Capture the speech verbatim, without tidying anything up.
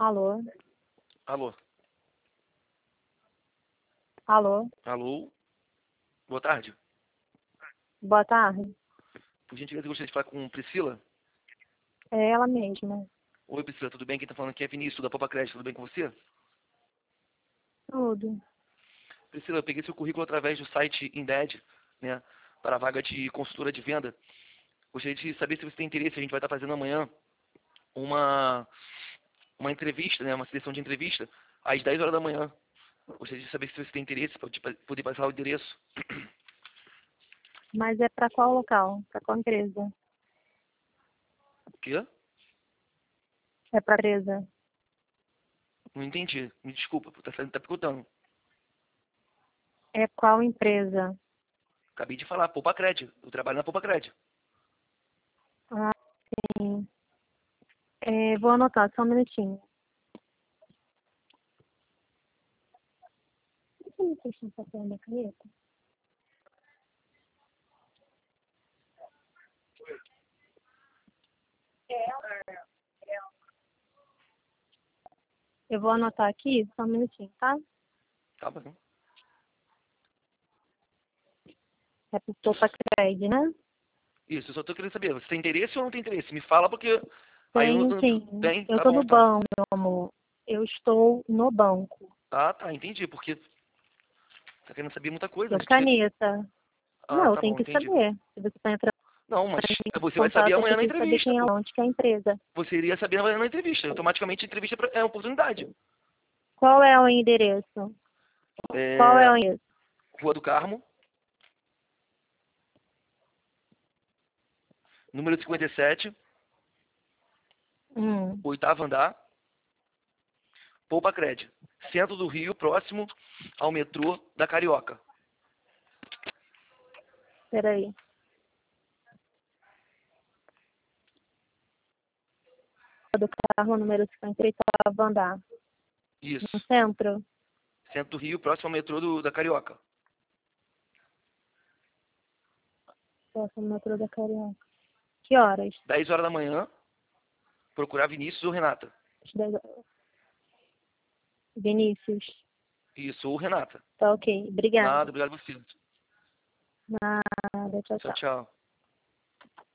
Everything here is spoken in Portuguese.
Alô? Alô? Alô? Alô? Boa tarde. Boa tarde. Por gentileza, eu gostaria de falar com Priscila. É ela mesma. Oi, Priscila, tudo bem? Quem tá falando aqui é Vinícius, da Poupa Crédito. Tudo bem com você? Tudo. Priscila, eu peguei seu currículo através do site Indeed, né, para a vaga de consultora de venda. Gostaria de saber se você tem interesse. A gente vai estar fazendo amanhã uma, uma entrevista, né, uma seleção de entrevista, às dez horas da manhã. Gostaria de saber se você tem interesse para poder passar o endereço. Mas é para qual local? Para qual empresa? O quê? É para empresa. Não entendi. Me desculpa, tá, tá perguntando. É qual empresa? Acabei de falar, Poupa Crédito. Eu trabalho na Poupa Crédito. Ah, sim. É, vou anotar, só um minutinho. Você me deixa um papel da caneta? Eu vou anotar aqui, só um minutinho, tá? Tá bom. É pro Poupa Crédito, né? Isso, eu só tô querendo saber, você tem interesse ou não tem interesse? Me fala porque aí eu Tenho não... sim. Tem, Eu tá tô bom no então. banco, meu amor. Eu estou no banco. Ah, tá, entendi, porque tá querendo saber muita coisa. Tô A gente... caneta. Ah, Não, eu tá tenho bom, que entendi. saber. Se você está entrando Não, mas em você vai saber contato, amanhã você na tem que saber entrevista, quem é pô. onde, que é a empresa. Você iria saber amanhã na entrevista. Automaticamente a entrevista é oportunidade. Qual é o endereço? Qual é É... o endereço? Rua do Carmo, número cinquenta e sete, Hum, oitavo andar, Poupa Crédito. Centro do Rio, próximo ao metrô da Carioca. peraí. Do carro número cinquenta e três, oitavo andar. No Isso. centro? Centro do Rio, próximo ao metrô do, da Carioca. Próximo metrô da Carioca. Que horas? dez horas da manhã, procurar Vinícius ou Renata. dez horas. Vinícius. Isso, ou Renata. Tá ok. Obrigada. Nada, obrigado a você. Nada. Tchau, Tchau, tchau. tchau.